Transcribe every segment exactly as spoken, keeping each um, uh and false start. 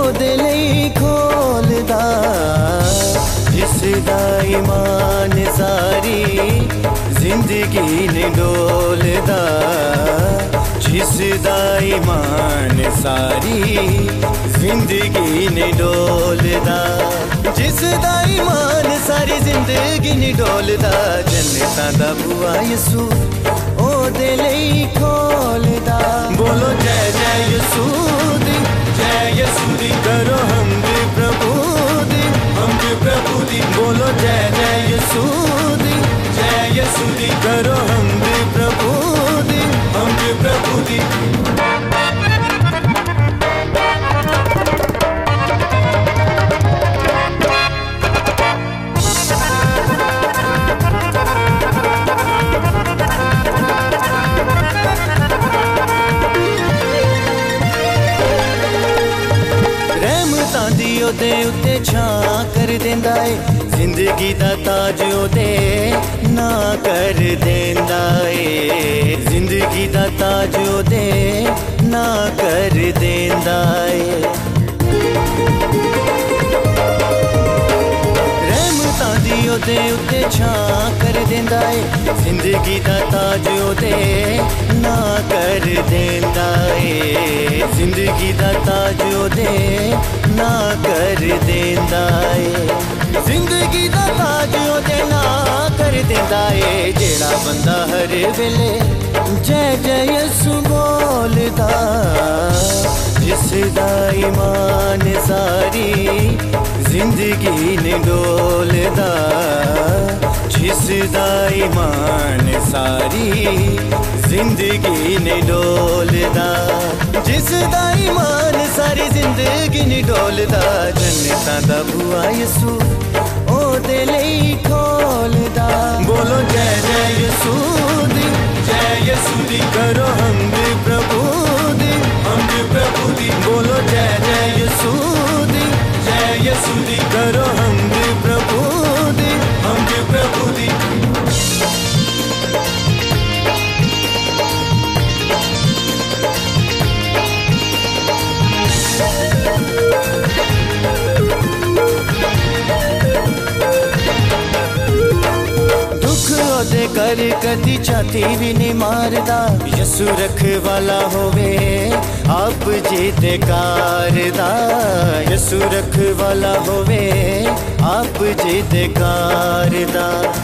ओदे लई खोलदा जिसदा ईमान सारी जिंदगी ने डोलदा, जिसदा ईमान सारी जिंदगी ने डोलदा, जिसदा ईमान सारी जिंदगी ने डोलदा। जन्नतां दा बुआ यसू ओदे लई खोलदा। बोलो जय जय यसू दी, जय यसू दी, करो हमद प्रभु दी, हमद प्रभु दी। बोलो जय जय यसू दी, जय यसू दी, करो हमद प्रभु दी, हमद प्रभु दी। ओदे उत्ते छां कर देंदा है, जिंदगी दा ताज ओदे ना कर देंदा है, जिंदगी दा ताज ओदे ना कर देंदा है। रहमतां दी ओदे उत्ते छां कर देंदा है, जिंदगी दा ताज ओदे ना कर देंदा है, जिंदगी दा ताज ओदे ना कर देंदा है, जिंदगी दा ताज ओदे ना कर देंदा है। जेड़ा बंदा हर वेले जय जय यसू बोलदा, जिसदा ईमान सारी जिंदगी ने डोलदा, जिसदा ईमान सारी जिंदगी ने डोलदा, जिसदा ईमान सारी जिंदगी ने डोलदा। जन्नतां दा बुआ यसू ओदे लई खोलदा। बोलो जय जय यसू दी, जय यसू दी, करो हमद प्रभु दी, हमद प्रभु दी। बोलो जय जय यसू दी, जय यसू दी, करो हमद प्रभु दी, हमद प्रभु दी। ओदे कर कदी छाती भी नहीं मारदा, यसू रख वाला होवे आप जीते कारदा, यसू रख वाला होवे आप जीते कारदा।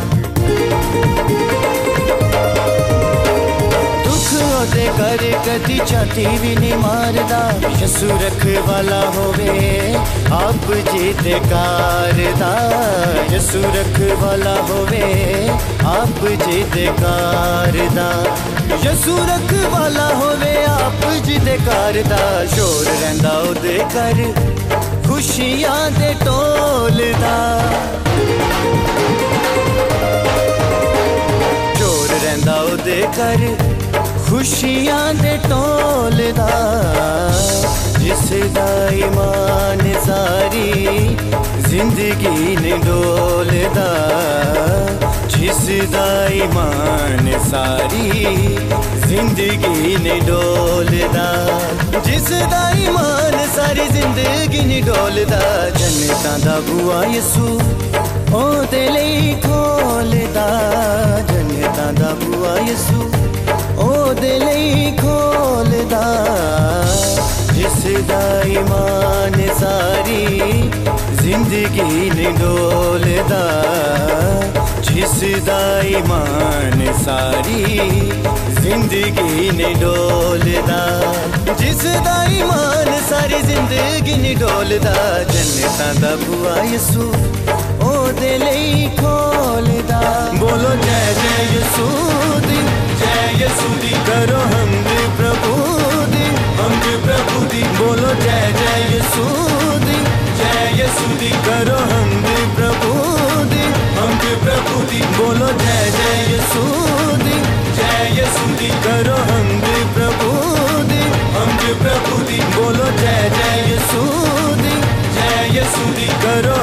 ओदे कर कदी छाती भी नहीं मारदा, यसू रख वाला होवे आप जीते कारदा, यसू रख वाला होवे आप जीते कारदा, यसू रख वाला होवे आप जीते कारदा। शोर रहिंदा ओदे कर खुशियां दे टोलदा, शोर रहिंदा ओदे कर खुशियां दे टोलदा, जिसदा ईमान सारी जिंदगी ने डोलदा, जिसदा ईमान सारी जिंदगी ने डोलदा, जिसदा ईमान सारी जिंदगी ने डोलदा। जन्नतां दा बुआ यसू ओदे लई खोलदा, जन्नतां दा बुआ यसू ओदे लई खोलदा, जिसदा ईमान सारी जिंदगी ने डोलदा, जिसदा ईमान सारी जिंदगी ने डोलदा, जिसदा ईमान सारी जिंदगी ने डोलदा। जन्नतां दा बुआ यसू ओदे लई खोलदा। बोलो जय जय यसू दी, जय यसू दी, करो हमद प्रभु दी, हमद प्रभु दी। बोलो जय जय यसू दी, जय यसू दी, करो हमद प्रभु दी, हमद प्रभु दी। बोलो जय जय यसू दी, जय यसू दी, करो हमद प्रभु दी, हमद प्रभु दी। बोलो जय जय यसू दी, जय यसू दी, करो